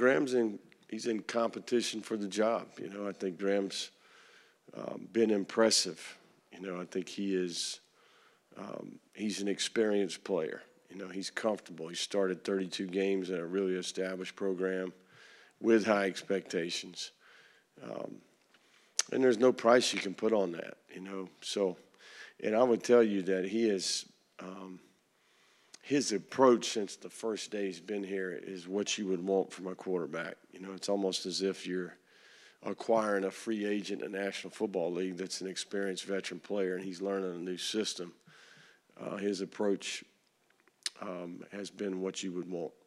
He's in competition for the job. You know, I think Graham's been impressive. You know, I think he's an experienced player. You know, he's comfortable. He started 32 games in a really established program with high expectations. And there's no price you can put on that, you know. So, and I would tell you that he is his approach since the first day he's been here is what you would want from a quarterback. You know, it's almost as if you're acquiring a free agent in the National Football League that's an experienced veteran player, and he's learning a new system. His approach has been what you would want.